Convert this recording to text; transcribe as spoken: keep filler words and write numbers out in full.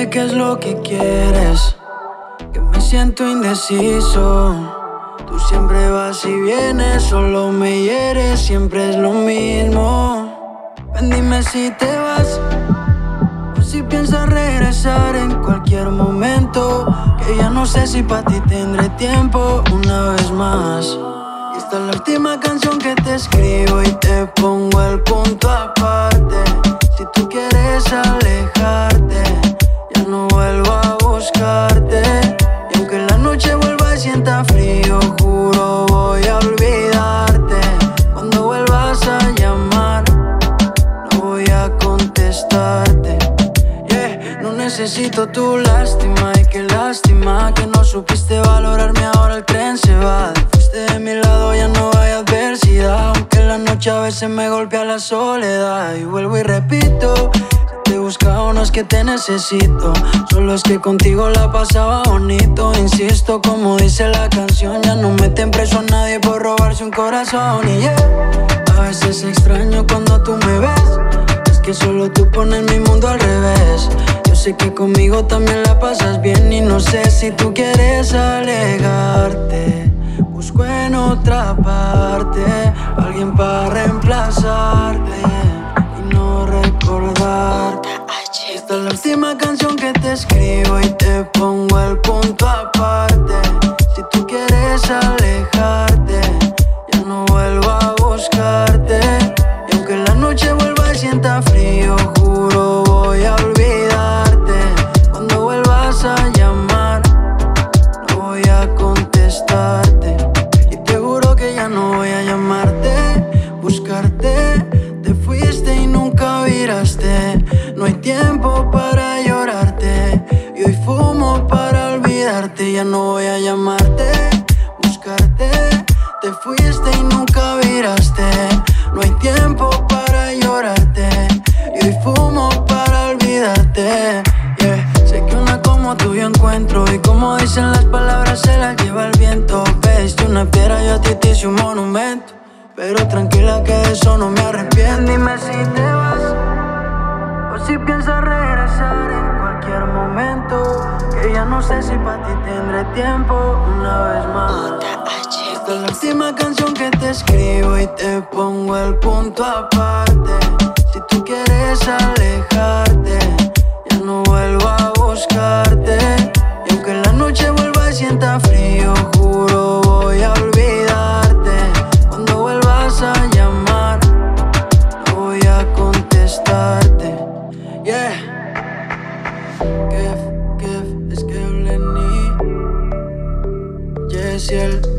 Dime qué es lo que quieres, que me siento indeciso. Tú siempre vas y vienes, solo me hieres, siempre es lo mismo. Ven, dime si te vas o si piensas regresar en cualquier momento, que ya no sé si pa' ti tendré tiempo una vez más. Y esta es la última canción que te escribo y te pongo el punto aparte. Si tú quieres alejarte, ya no vuelvo a buscarte. Y aunque la noche vuelva y sienta frío, juro voy a olvidarte. Cuando vuelvas a llamar, no voy a contestarte. Yeah, no necesito tu lástima, y qué lástima que no supiste valorarme, ahora el tren se va. Fuiste de mi lado, ya no hay adversidad, aunque en la noche a veces me golpea la soledad. Y vuelvo y repito, te he buscado, no es que te necesito, solo es que contigo la pasaba bonito. Insisto, como dice la canción, ya no meten preso a nadie por robarse un corazón. Y yeah, a veces extraño cuando tú me ves, es que solo tú pones mi mundo al revés. Yo sé que conmigo también la pasas bien y no sé si tú quieres alejarte. Busco en otra parte alguien para reemplazarte y no recordarte. Esta es la última canción que te escribo y te pongo el punto aparte. Si tú quieres alejarte, ya no vuelvo a buscarte. Y aunque la noche vuelva y sienta frío, juro voy a olvidarte. Cuando vuelvas a llamar, no voy a contestarte. Y te juro que ya no voy a llamarte, buscarte. Te fuiste y nunca viraste. No hay tiempo para llorarte, y hoy fumo para olvidarte. Ya no voy a llamarte, buscarte. Te fuiste y nunca viraste. No hay tiempo para llorarte, y hoy fumo para olvidarte. Yeah. Sé que una como tú yo encuentro, y como dicen las palabras se las lleva el viento. Pediste una piedra, yo a ti te hice un monumento, pero tranquila que de eso no me arrepiento. Dime si te vas o si piensas regresar en cualquier momento, que ya no sé si pa' ti tendré tiempo una vez más. Esta es la última canción que te escribo y te pongo el punto aparte. Si tú quieres alejarte, ya no vuelvo a buscarte. Y aunque la noche vuelva y sienta frío, juro voy a olvidarte. Cuando vuelvas a llamar, no voy a contestarte. Yeah. Kef, Kef, es que Lenny, Jessiel.